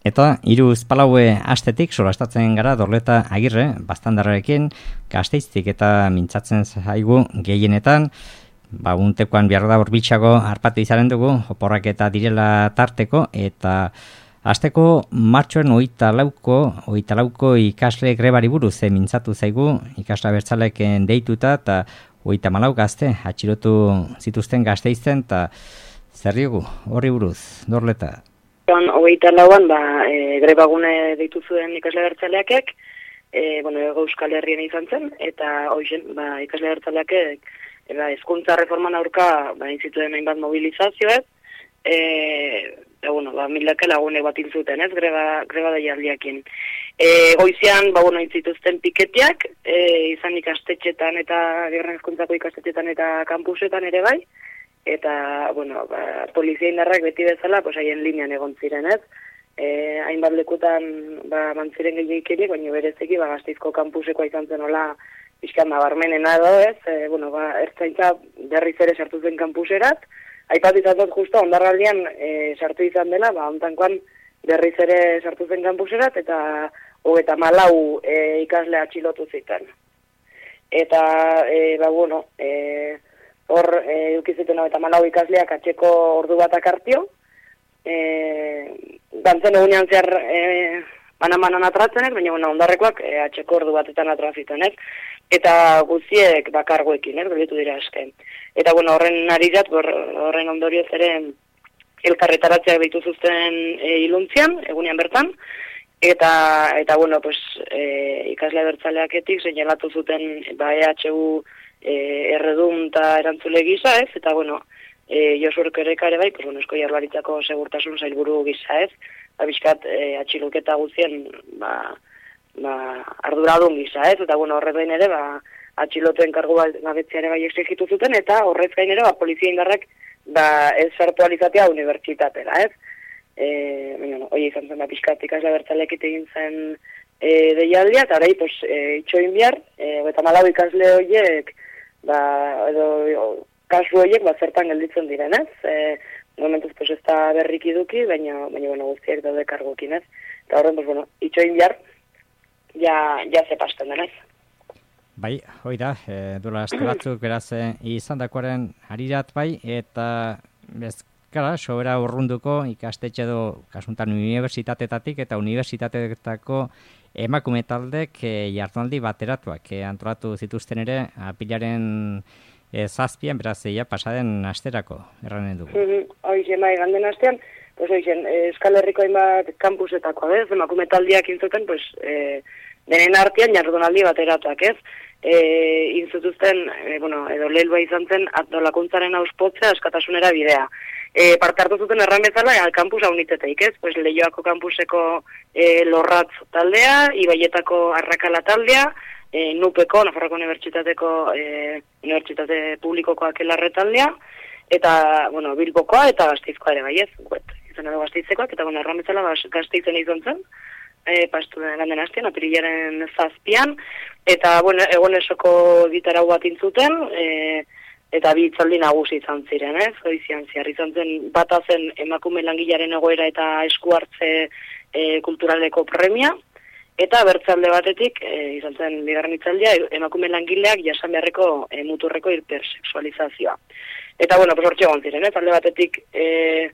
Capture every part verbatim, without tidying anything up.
Eta hiru palaue astetik solastatzen gara Dorleta Agirre, Baztandarrarekin, Gasteiztik eta mintzatzen zaigu gehienetan, ba, untekoan behar da horbiltxago harpatu izaren dugu, oporrak eta direla tarteko, eta hasteko martxoen hogeita lauko, hogeita lauko ikasle grebari buruz e, mintzatu zaigu, ikasle abertzaleken deituta, eta hogeita malau gazte atxilotu zituzten Gasteizten, eta zer diogu, horri buruz, Dorleta? Hogeita lauan, ba, e, grebagune deitu zuen ikasle abertzaleakek, e, bueno, Euskal Herrien izan zen, eta hoixen, ba, ikasle abertzaleakek, eta hezkuntza reforman aurka, ba, inzituen hainbat mobilizazioet, e, eta, bueno, ba, milaka lagune bat intzuten, ez, greba, greba daialdiakin. E, goizian, ba, bueno, intzituzten piketiak, e, izan ikastetxetan eta, bigarren hezkuntzako ikastetxetan eta kampusetan ere bai, eta, bueno, ba, polizia indarrak beti bezala, pues, haien linean egon ziren, ez? E, hainbat lekutan, ba, mantziren gehiagikerik, baina berezeki, ba, Gasteizko kampusekoa izan zen hola, pixkan, ba, barmenena edo, ez? E, bueno, ba, ertzaintza berriz ere sartu zen kampuserat, aipat izatot justo, ondarraldian e, sartu izan dela, ba, ontankoan berriz ere sartu zen kampuserat, eta hogeta malau e, ikasle atxilotu zitan. Eta, e, ba, bueno, e, hor, e, eukizituen hau eta malau ikasleak atxeko ordu bat akartio. E, Dantzen egunean zehar e, banan-banan atratzenek, baina bueno, ondarrekoak e, atxeko ordu batetan atrazitenek. Eta guziek bakargoekin, er, belitu dira eske. Eta bueno, horren arirat, horren ondorioz ere elkarretaratzeak ditu zuzten e, iluntzian, egunean bertan. Eta, eta bueno, pues, e, ikasle bertzaleaketik seinalatu zuten ba, E H U E, erredun eta erantzule gisa, ez, eta, bueno, e, Josu Erkoreka ere bai, pues, bueno, Eusko Jaurlaritzako segurtasun sailburu gisa, ez, abiskat e, atxiloketa guzien, ba, ba, arduradun gisa, ez, eta, bueno, horrez gain ere, ba, atxilotuen kargu gabetzea ere bai exigitu zuten, eta horrez gain ere, ba, polizia indarrak, ba, ez sartu alizatea unibertsitatera, ez, e, bueno, hoi izan zen, ba, pixkat ikasle bertzalek egin zen e, deialdia, eta horrei, pues, e, itxoin bihar, e, eta malau ikasle horiek, ba, edo, kasu horiek, ba, zertan gelditzen diren, ez? E, momentuz, pues, ez da berrik iduki, baina, baina, bueno, guztiak daude kargokin, ez? Eta horren, pues, bueno, itxoin bihar, ja, ja zepasten den, ez? Bai, hoi da, e, duela aste batzuk, beraz, e, izan dakoaren harirat bai, eta, bezkara, sobera urrunduko ikastetxe edo, kasuntan, unibertsitatetatik eta unibertsitateetako emakume taldek e, jardunaldi bateratuak e, antolatu zituzten ere apilaren e, zazpian, beraz, ja, pasaden asterako, erranen dugu. Hoizen, bai, ganden astean, pues, hoizen, Euskal Herriko hainbat kampusetako, ez, emakume taldiak intzuten, pues, e, denen artean jardunaldi bateratuak, ez, e, intzutuzten, e, bueno, edo lehelua izan zen, atdolakuntzaren auspotzea askatasunera bidea. E, parte hartu zuten erran bezala, e, kampus haunitzeteik, ez? Pues, Leioako kampuseko e, lorratz taldea, Ibaietako arrakala taldea, e, Nupeko, Nafarroko Unibertsitateko, e, Unibertsitate Publikoko akelarre taldea, eta, bueno, Bilbokoa eta Gasteizkoa ere bai, ez? Guet, izan edo Gasteizkoak, eta, bueno, erran bezala, Gasteizen izan zen, e, pastu ganden hastean, apirilaren zazpian, eta, bueno, egonesoko gitarau bat intzuten, e, eta bi hitzaldi nagusi izan ziren, ez? Goizian zehar izan zen bata zen emakume langilaren egoera eta esku hartze e, kulturaleko premia, eta bertzalde batetik e, izan zen bigarren hitzaldia emakume langileak jasan beharreko e, muturreko hipersexualizazioa. Eta bueno, pues hortxe egon ziren, ez? Alde batetik e,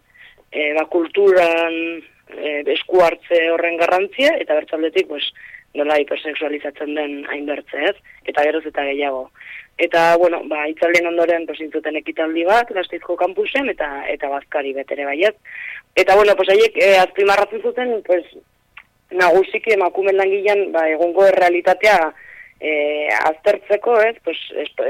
e, ba, kulturan e, esku hartze horren garrantzia, eta bertzaldetik, pues, nola hipersexualizatzen den hainbertze, ez? Eta geroz eta gehiago. Eta, bueno, ba, itzaldien ondoren, pues, intzuten ekitaldi bat, Gasteizko kampusen, eta eta bazkari betere baiet. Eta, bueno, pues, haiek, e, azpimarratzen zuten, pues, nagusiki emakumen langilean, ba, egungo errealitatea e, aztertzeko, ez, pues,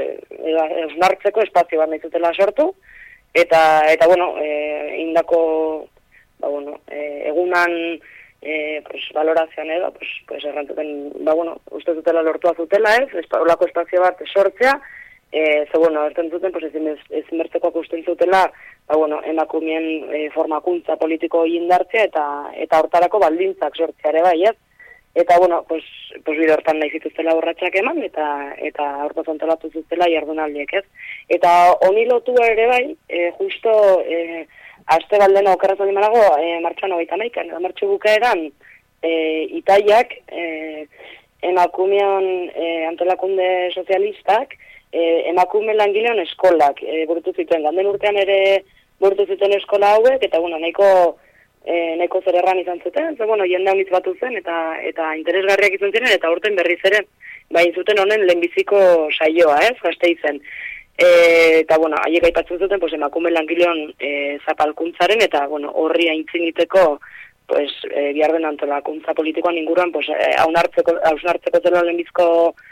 esnartzeko espazio bat nahi zutela sortu, eta, eta bueno, e, indako, ba, bueno, e, egunan, E, pues, valorazioan edo, pues, pues, errantzuten, ba, bueno, uste zutela lortua zutela, ez, olako espazio bat sortzea, e, ze, bueno, erten zuten, pues, ezin bertzekoak usten zutela, ba, bueno, emakumeen e, formakuntza politiko indartzea, eta eta hortarako baldintzak sortzea ere bai, ez, eta, bueno, pues, pues, bide hortan nahi zituztela urratsak eman, eta eta hortaz antolatu zutela jardunaldiek, ez, eta honi lotua ere bai, e, justo, e, aste baldena okerraz baldin banago, e, martxoan hogeita hamaikan, edo martxo bukaeran, e, itaiak, e, emakumeon e, antolakunde sozialistak, e, emakume langileon eskolak e, burutu zituen, ganden urtean ere burutu zituen eskola hauek, eta bueno, nahiko, e, nahiko zer erran izan zuten, ze bueno, jende haunitz batu zen, eta, eta interesgarriak izan ziren, eta urten berriz ere, bai zuten honen lehenbiziko saioa, ez, Gasteizen. E, eta, bueno, haiek aipatzen zuten, pues, emakume langileon e, zapalkuntzaren, eta, bueno, horri aintziniteko, pues, e, bihar den antolakuntza politikoan inguruan, pues, e, haunartzeko, hausnartzeko zela lehenbizko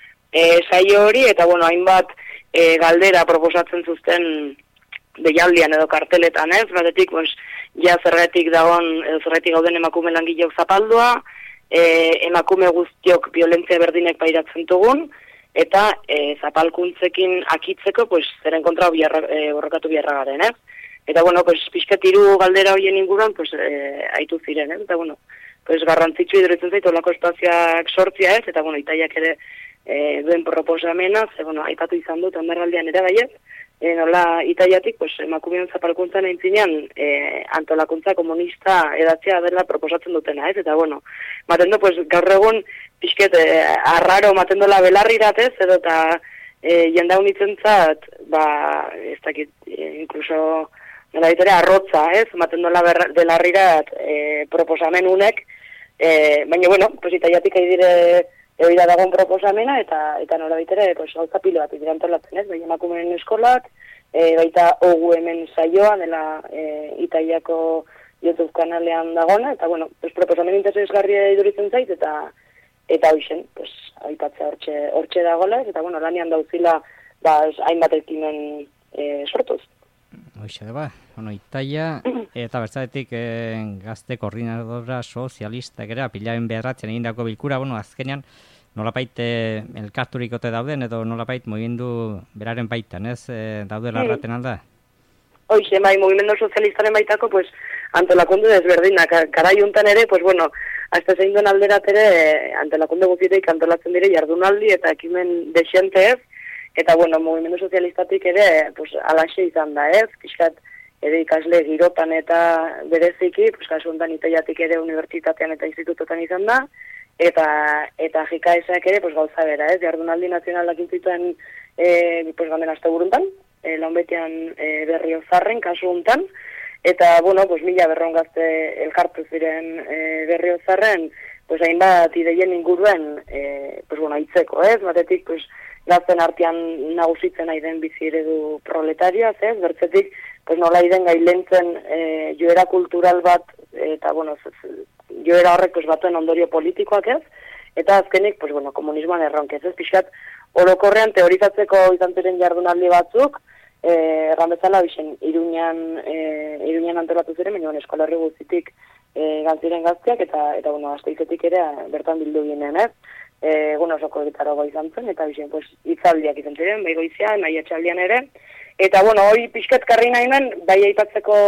e, saio hori, eta, bueno, hainbat e, galdera proposatzen zuzten deialdian edo karteletan, ez, batetik, pues, ja zergatik dagoen, edo zergatik gauden emakume langileok zapaldua, e, emakume guztiok violentzia berdinek pairatzen dugun, eta e, zapalkuntzekin akitzeko, pues, zeren kontra biarra, e, borrokatu biharra garen, ez? Eta, bueno, pues, pixket hiru galdera horien inguruan, pues, e, aitu ziren, ez? Eta, bueno, pues, garrantzitsu iduritzen zaitu olako espazioak sortzia, ez? Eta, bueno, itaiak ere e, duen proposamena, ze, bueno, aipatu izan dut, ondarraldean ere baiet, e, nola itaiatik, pues, emakumeon zapalkuntzan aintzinean, e, antolakuntza komunista edatzea dela proposatzen dutena, ez? Eta, bueno, matendo, pues, gaur egun, pixket, eh, arraro maten dola belarriratez, edo eta eh, jende unitzen zat, ba, ez dakit, eh, inkluso, nola ditere, arrotza, ez, maten dola belarrirat eh, proposamen unek, eh, baina, bueno, pues, itaiatik aidire eoida dagoen proposamena, eta eta nola ditere, pues, gauza pilo bat idirantolatzen, ez, baina emakumeen eskolak, eh, baita ogu hemen saioa, dela eh, itaiako YouTube kanalean dagona, eta, bueno, pues, proposamen interesgarria iduritzen zait, eta Eta hoixen, pues, aipatzea hortxe, hortxe dagoela, eta, bueno, lanian dauzila, ba, hainbat ekimen e, sortuz. Hoixe, ba, bueno, itaia, eta bertzaretik e, gazte koordinadora sozialistak ere, apilaren beharratzen egindako bilkura, bueno, azkenean, nolapait e, elkarturikote dauden, edo nolapait mugimendu beraren baitan, ez, e, daudela erraten alda? Hoixe, bai, mugimendu sozialistaren baitako, pues, antolakunde desberdinak, karai untan ere, pues, bueno, hasta zein duen alderat ere, antolakunde guztietik antolatzen dire jardunaldi eta ekimen desente ez, eta, bueno, mugimendu sozialistatik ere, pues, alaxe izan da ez, pixkat, ere ikasle girotan eta bereziki, pues, kasu hontan itaiatik ere unibertsitatean eta institutotan izan da, eta eta jikaesak ere, pues, gauza bera ez, jardunaldi nazionalak intzituen, e, pues, ganden aste buruntan, e, launbetian e, Berriozarren, kasu hontan, eta, bueno, pues, mila berron gazte elkartu ziren e, Berriozarren, pues, hainbat ideien inguruen, e, pues, bueno, aitzeko, ez? Batetik, pues, gazten artean nagusitzen nahi den bizi eredu proletariaz, ez? Bertzetik, pues, nola iden gailentzen e, joera kultural bat, eta, bueno, joera horrek, pues, batuen ondorio politikoak, ez? Eta azkenik, pues, bueno, komunismoan erronkez, ez? Pixkat, orokorrean teorizatzeko izan ziren jardunaldi batzuk, Eh, erran bezala, bixen, Iruñan, eh, Iruñan antolatu ziren, baina bueno, eskolarri guztitik eh, gantziren gazteak, eta, eta bueno, Gasteizetik ere bertan bildu ginen, ez? Eh, bueno, osoko gitaroa izan zen, eta bixen, pues, itzaldiak izan ziren, bai goizean, nahi atxaldian ere, eta bueno, hori pixket karri nahi men, bai aipatzeko,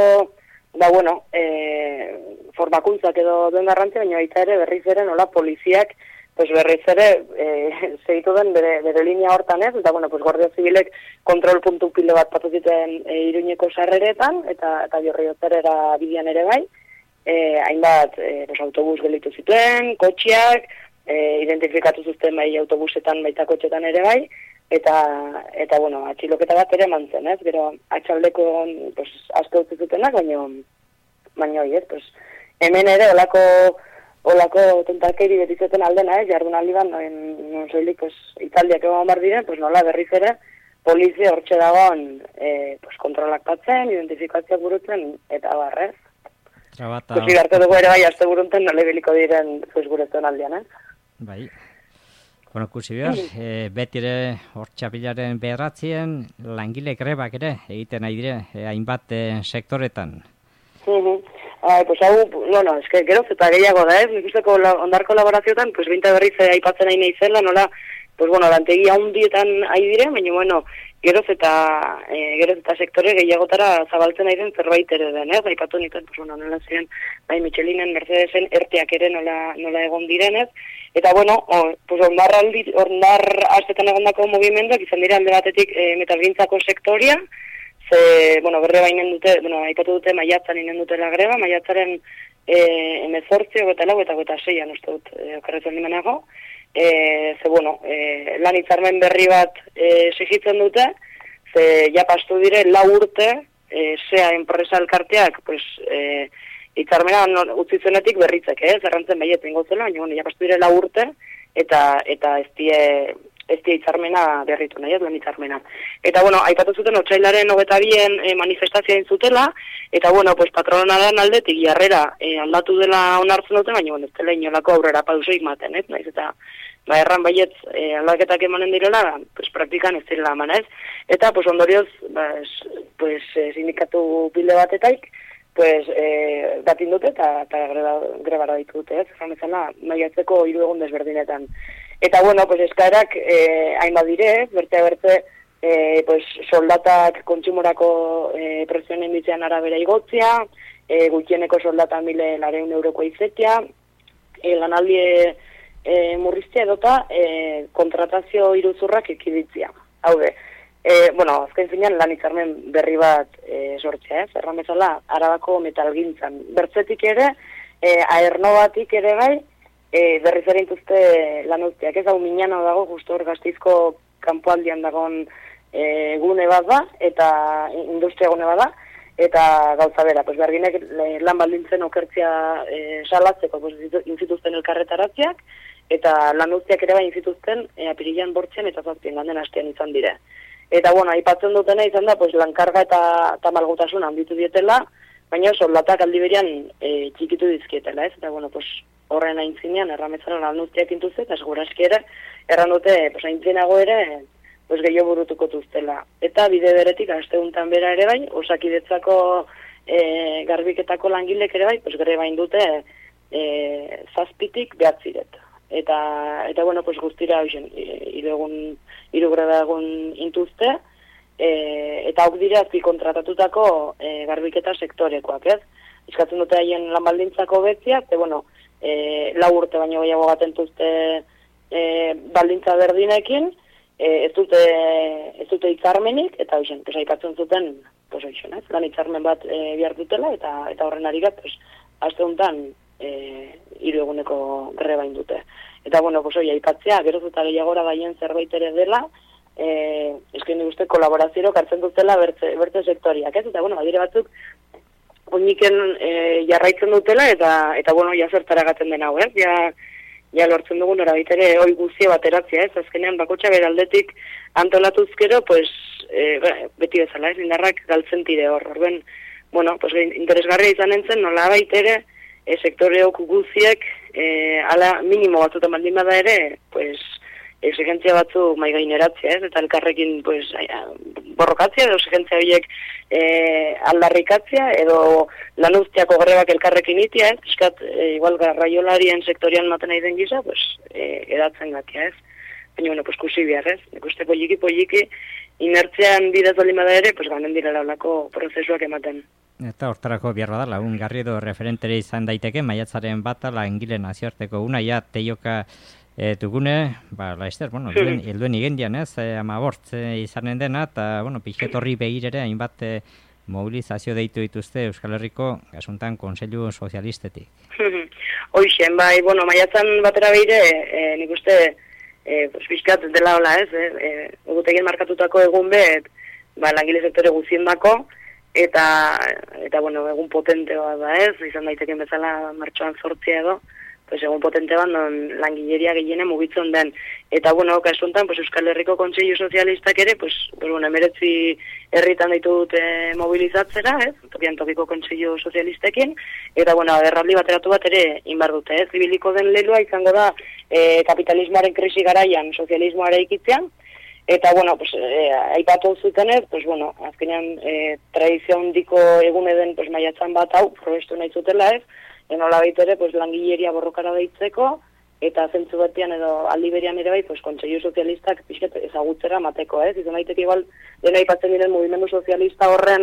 ba bueno, eh, formakuntzak edo duen garrantzi, baina baita ere berriz ere, nola, poliziak, pues berriz ere, eh, segitu den bere, bere linea hortan ez, eta, bueno, pues Guardia Zibilek kontrol puntu pilo bat patu zituen e, Iruñeko sarreretan, eta, eta Biorriotzerera bidean ere bai, e, hainbat e, pues, autobus gelitu zituen, kotxiak, e, identifikatu zuzten bai autobusetan baita kotxetan ere bai, eta, eta bueno, atxiloketa bat ere mantzen, ez, gero atxaldeko, pues, asko utzi zutenak, baina, baina, ez, pues, hemen ere, olako, Olako tentakeri betizeten aldena, eh, jardunaldi bat, non soilik, pues, italdiak egon bar diren, pues, nola berriz ere, polizia hortxe dagoen, eh, pues, kontrolak batzen, identifikazioak burutzen, eta barrez. Trabata... Pues, igarte dugu ere bai, azte burunten, nole biliko diren, pues, guretzen aldean, eh? Bai. Bueno, kusi behar, mm. e, beti ere hortxapilaren beharratzien, langile grebak ere, egiten nahi dire, e, hainbat e, sektoretan. Mhm. Ai, pues hau, bueno, eske geroz eta gehiago da, ez? Nik usteko ondar kolaborazioetan, pues binta berriz aipatzen nahi nahi zela, nola, pues bueno, lantegi handietan ari dire, baina bueno, geroz eta e, geroz eta sektore gehiagotara zabaltzen nahi den zerbait ere den, ez? Aipatu nintzen, pues bueno, nola ziren, bai Michelinen, Mercedesen, erteak ere nola, nola egon direnez, eta bueno, o, pues ondar aldi, ondar astetan egondako mugimenduak izan dira alde batetik e, metalgintzako sektoria, ze, bueno, greba inen dute, bueno, aipatu dute maiatzan inen dutela greba, maiatzaren eh, emezortzi, eta lau, eta eta seian, uste dut, eh, okarretzen dimenago, eh, ze, bueno, eh, lan hitzarmen berri bat eh, exigitzen dute, ze, ja pastu dire, lau urte, eh, sea enpresa elkarteak, pues, eh, hitzarmena utzitzenetik berritzek, eh? Zerrantzen baiet ingotzela, baina bueno, ja pastu dire lau urte, eta eta ez die, ez die hitzarmena berritu nahi, ez lan hitzarmena. Eta bueno, aipatu zuten otsailaren hogeita bien eh, manifestazioa zutela, eta bueno, pues patronalaren aldetik jarrera eh, aldatu dela onartzen dute, baina bueno, ez dela inolako aurrera pausoik maten, ez? Naiz eta ba erran baiet eh, aldaketak emanen direla, pues praktikan ez direla eman, ez? Eta pues ondorioz, ba, pues eh, sindikatu pile batetaik, pues eh, batin dute eta, eta greba, grebara ditute, ez? Zan bezala, maiatzeko hiru egun desberdinetan. Eta bueno, pues eskaerak eh, hainbat dire, berte berte eh, pues soldatak kontsumorako eh, prezioen inditzean arabera igotzia, eh, gutxieneko soldata mile lareun euroko izetia, eh, lanaldi eh, murriztia edota eh, kontratazio iruzurrak ekiditzia. Haude, E, bueno, azken zinean lan hitzarmen berri bat e, sortzea, ez? Erran bezala, Arabako metalgintzan. Bertzetik ere, e, aernobatik ere gai, e, berriz ere intuzte lan uztiak. Ez hau minano dago, justu hor Gasteizko kanpoaldian dagoen e, gune bat da, eta industria gune bat da, eta gauza bera, pues berginek lan baldintzen okertzia e, salatzeko, pues, inzituzten elkarretaratziak, eta lan uztiak ere bai inzituzten e, apirilean bortzen eta zazpien ganden hastean izan dire. Eta, bueno, aipatzen dutena izan da, pues, lankarga eta, eta malgutasun handitu dietela, baina soldatak aldi berean e, txikitu dizkietela, ez? Eta, bueno, pues, horren aintzinean, errametzaren lan uztiak intuzte, eta seguraski ere, erran dute, pues, aintzinago ere, pues, gehiago burutuko tuztela. Eta bide beretik, asteuntan bera ere bai, osakidetzako e, garbiketako langilek ere bai, pues, greba indute e, zazpitik behatziret. Eta, eta bueno, pues guztira hoxen, irugun, irugreba egun intuzte, e, eta hok dira azpi kontratatutako e, garbiketa sektorekoak, ez? Izkatzen dute haien lan baldintzako betzia, eta bueno, e, lau urte baino gehiago batentuzte e, baldintza berdinekin, e, ez dute ez dute hitzarmenik, eta hoxen, pues aipatzen zuten, pues hoxen, ez? Lan hitzarmen bat e, behar dutela, eta, eta horren ari gat, pues, aste honetan, E, hiru eguneko greba indute. Eta, bueno, pues, oi, aipatzea, geroz eta gehiagora baien zerbait ere dela, e, esken guzti kolaborazio hartzen dutela bertze, bertze sektoriak, ez? Eta, bueno, badire batzuk, oiniken e, jarraitzen dutela, eta, eta bueno, ja zertaragaten den hau, ez? Ja, ja lortzen dugun erabaitere hoi guztia bateratzea, ez? Azkenean, bakotxa beraldetik antolatuzkero, pues, e, beti bezala, ez? Indarrak galtzen tire hor, orben, bueno, pues, interesgarria izan entzen, nola baitere, E, sektoreok guziek e, ala minimo batzutan baldin bada ere, pues, exigentzia batzu maigaineratzea, ez? Eta elkarrekin pues, borrokatzea, edo exigentzia horiek e, aldarrikatzea, edo lanuztiako grebak elkarrekin itia, ez? Piskat, e, igual garraiolarien sektorian maten nahi den gisa, pues, e, edatzen gatia, ez? Baina, bueno, pues, kusi behar, ez? Ikuste poliki, poliki, inertzean bidez baldin bada ere, pues, ganen direla olako prozesuak ematen. Eta hortarako behar bada, lagun Garrido referentere izan daiteke, maiatzaren bata, langile nazioarteko una, ja, teioka e, dugune, ba, laizter, bueno, helduen, helduen igendian, ez, e, amabort e, izanen dena, eta, bueno, pixet horri begirere, hainbat e, mobilizazio deitu dituzte Euskal Herriko, gasuntan, Kontseilu Sozialistetik. Hoixen, bai, bueno, maiatzan batera behire, e, nik uste, e, pues, pixkat dela hola, ez, e, e, egutegien markatutako egun bet, ba, langile sektore guzien dako, eta, eta bueno, egun potente bat da ez, izan daiteken bezala martxoan zortzia edo, pues egun potente bat non langileria gehiene mugitzen den. Eta, bueno, kasuntan, pues Euskal Herriko Kontseilu Sozialistak ere, pues, pues bueno, emeretzi herritan ditu dute mobilizatzera, ez, tokian tokiko Kontseilu Sozialistekin, eta, bueno, agerraldi bateratu bat ere inbar dute, ez, zibiliko den lelua izango da e, kapitalismoaren krisi garaian sozialismoa ikitzean. Eta, bueno, pues, eh, aipatu zutenez, pues, bueno, azkenean eh, tradizio handiko egune den pues, maiatzan bat hau, probestu nahi zutela ez, enola baitere, pues, langileria borrokara deitzeko, eta zentzu batean edo aldi berean ere bai, pues, Kontseilu Sozialistak pixket ezagutzera mateko, ez? Izan daiteke igual, dena aipatzen diren mugimendu sozialista horren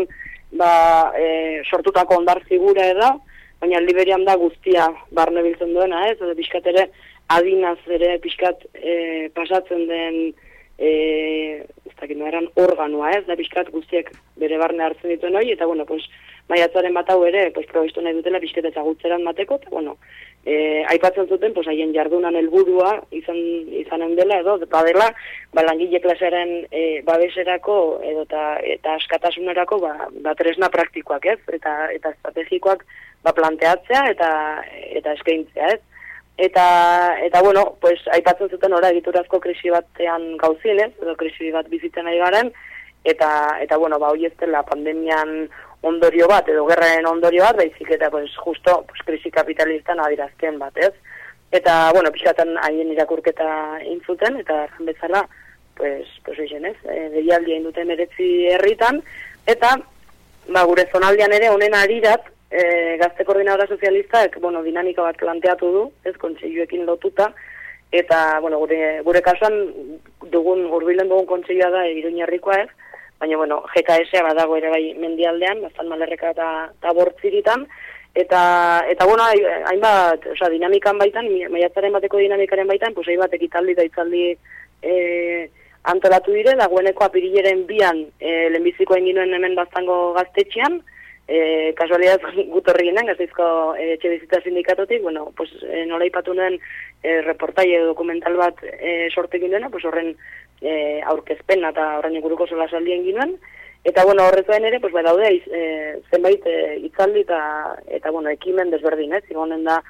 ba, e, sortutako ondar figura edo, baina aldi berean da guztia barne biltzen duena, ez? Edo pixkat ere adinaz ere pixkat e, pasatzen den e, ez dakit eran organoa, ez, da pixkat guztiek bere barne hartzen dituen hori, eta, bueno, pues, maiatzaren bat hau ere, pues, probestu nahi dutela pixket ezagutzeran mateko, eta, bueno, e, aipatzen zuten, pues, haien jardunan helburua izan, izanen dela, edo, badela, ba, langile klasearen e, babeserako, edo, ta, eta askatasunerako, ba, ba, tresna praktikoak, ez, eta, eta estrategikoak, ba, planteatzea, eta, eta eskaintzea, ez. Eta, eta bueno, pues, aipatzen zuten ora egiturazko krisi batean gauzinez, edo krisi bat bizitzen ari garen, eta, eta bueno, ba, hoi ez dela pandemian ondorio bat, edo gerraren ondorio bat, baizik eta, pues, justo, pues, krisi kapitalistan adirazken bat, ez? Eta, bueno, pixatan haien irakurketa intzuten, eta erran bezala, pues, pues, oizen, ez? E, deialdia induten meretzi herritan, eta, ba, gure zonaldean ere, honen arirat, E, gazte koordinadora sozialistak, bueno, dinamika bat planteatu du, ez, kontseiluekin lotuta, eta, bueno, gure, gure kasuan dugun, hurbilen dugun kontseilua da Iruñerrikoa, ez, baina, bueno, G K S badago ere bai mendialdean, bastan malerreka eta, eta bortziritan, eta, eta, bueno, hainbat, oza, dinamikan baitan, maiatzaren bateko dinamikaren baitan, pues, hainbat ekitaldi eta itzaldi e, antolatu dire, dagoeneko apirileren bian e, lehenbiziko egin nuen hemen bastango gaztetxean, E, kasualidad gutorri ginen, gazteizko e, etxe bizitza sindikatotik, bueno, pues, e, nola ipatu nuen e, reportaile dokumental bat e, sortekin duena, pues, horren e, aurkezpen eta horren inguruko sola saldien ginen, eta bueno, horretzen ere, pues, bai daude, e, zenbait e, itzaldi eta, eta bueno, ekimen desberdin, ez, egonen da,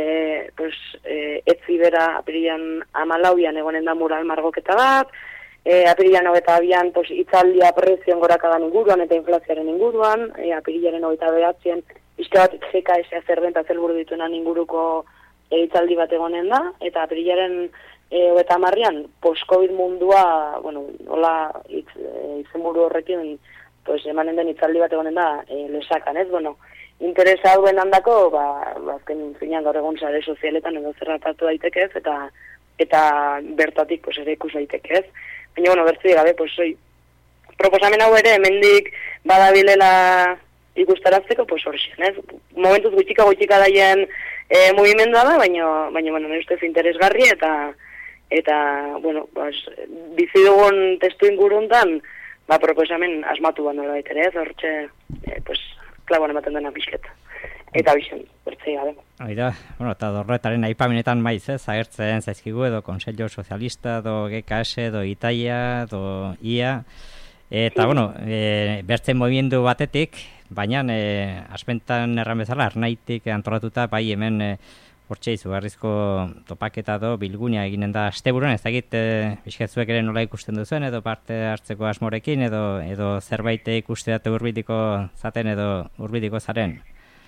e, pues, e, etzi bera apirian amalauian egonen da mural margoketa bat, E, apirilan hogeta abian pues, itzaldia prezioen gorakadan inguruan eta inflazioaren inguruan, e, apirilaren hogeta behatzien izte bat G K S zer den eta zelburu dituenan inguruko e, itzaldi bat egonen da, eta apirilaren e, hogeta amarrian post-Covid mundua, bueno, hola itz, e, izenburu horrekin pues, emanen den itzaldi bat egonen da e, lesakan, ez? Bueno, interesa duen handako, ba, azken finean gaur egun sare sozialetan edo zerratatu daiteke ez, eta, eta bertatik pues, ere ikus daiteke ez. Baina, bueno, bertzi gabe, pues, oi, proposamen hau ere, hemendik badabilela ikustarazteko, pues, horxen, ez? Momentuz gutxika gutxika daien e, movimendua da, baina, baina, bueno, nire ustez interesgarri, eta, eta, bueno, pues, bizi dugun testu inguruntan, ba, proposamen asmatu bat nola baitere, ez? Hortxe, e, pues, klaboan ematen dena pixketa. Eta bixen, bertzei gabe. Oida, bueno, eta dorretaren aipamenetan maiz, ez, agertzen zaizkigu edo Konseillo Sozialista, edo G K S, edo Italia, edo I A, eta, bueno, e, bertzen movimendu batetik, baina, e, aspentan erran bezala, arnaitik antolatuta, bai hemen, e, hortxe izugarrizko topaketa do, bilgunea eginen da asteburuan, ez dakit, e, bizkatzuek ere nola ikusten duzen, edo parte hartzeko asmorekin, edo, edo zerbait ikuste dute urbidiko zaten, edo urbidiko zaren.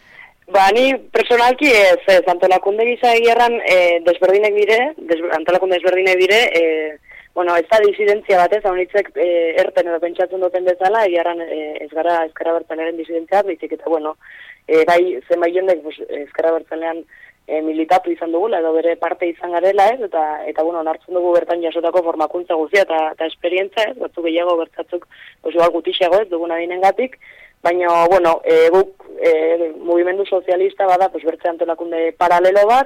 Ba, ni personalki ez, ez antolakunde gisa egierran e, desberdinek dire, des, antolakunde desberdinek dire, e, bueno, ez da disidentzia batez, haunitzek e, erten edo pentsatzen duten bezala, egierran e, ez gara ezkerra bertzalearen disidentzia, bizik eta, bueno, e, bai zenbait jendek pues, ezkerra bertzalean e, militatu izan dugula, edo bere parte izan garela, ez, eta, eta bueno, nartzen dugu bertan jasotako formakuntza guztia eta, eta esperientza, ez, batzuk gehiago bertzatzuk, pues, igual gutixeago ez, duguna dinengatik, baina, bueno, e, guk e, mugimendu sozialista bada, pues, bertze antolakunde paralelo bat,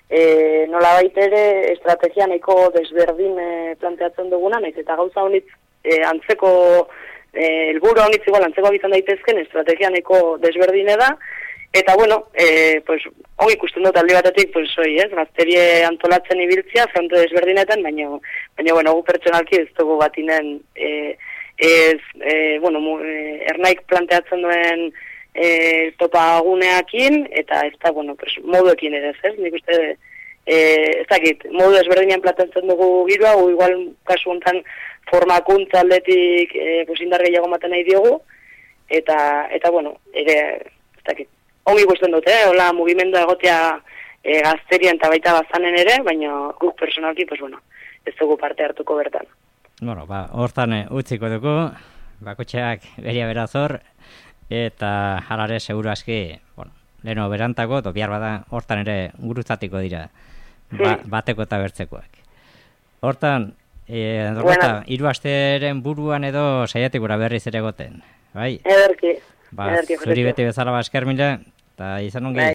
e, nola baitere estrategia nahiko desberdin e, planteatzen duguna, nahiz eta gauza honitz e, antzeko, e, elburu honitz igual antzeko bizan daitezken, estrategia nahiko desberdine da, eta, bueno, e, pues, hori ikusten dut aldi batetik, pues, oi, ez, gazterie antolatzen ibiltzia, fronte desberdinetan, baina, baina, bueno, gu pertsonalki ez dugu batinen, e, ez, e, bueno, e, ernaik planteatzen duen e, topaguneakin, eta ez da, bueno, pues, moduekin ere, ez, nik uste, e, ez dakit, modu ezberdinean planteatzen dugu girua, u igual kasu honetan formakuntza aldetik e, pues, indar gehiago maten nahi diogu, eta, eta bueno, ere, ez dakit, ongi ikusten dute, eh? Hola, mugimendua egotea e, gazterien eta baita bazanen ere, baina guk personalki, pues, bueno, ez dugu parte hartuko bertan. Bueno, ba, hortan utziko dugu, bakotxeak beria berazor, eta halare seguru aski, bueno, leheno berantako, do bihar bada, hortan ere gurutzatiko dira, ba, bateko eta bertzekoak. Hortan, e, dorreta, bueno, hiru asteren buruan edo saiatik gura berriz ere goten, bai? Ederki. Ba, zuri beti bezala ba esker mila, eta izan ongi.